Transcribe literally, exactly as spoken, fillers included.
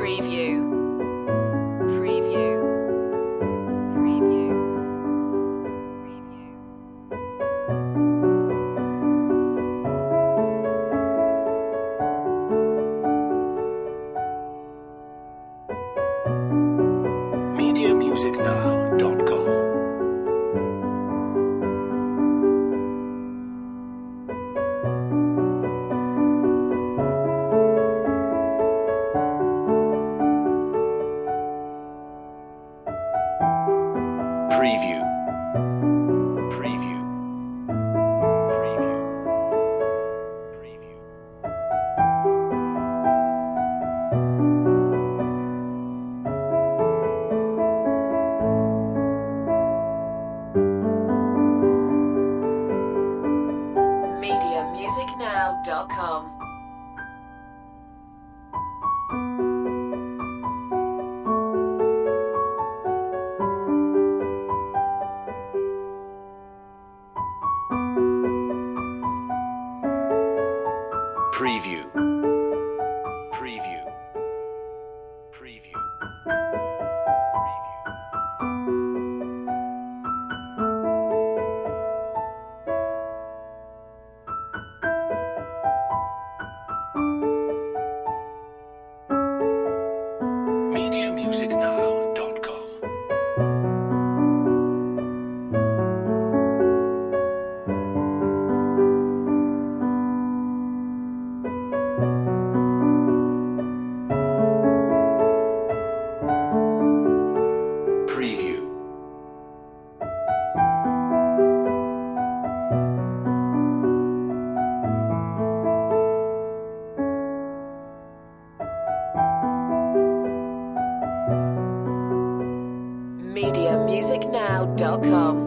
Preview. Preview. Preview. media music now dot com. Preview. Preview. Preview. Preview. media music now dot com. Preview. Preview. Preview. media music now dot com. Preview. media music now dot com.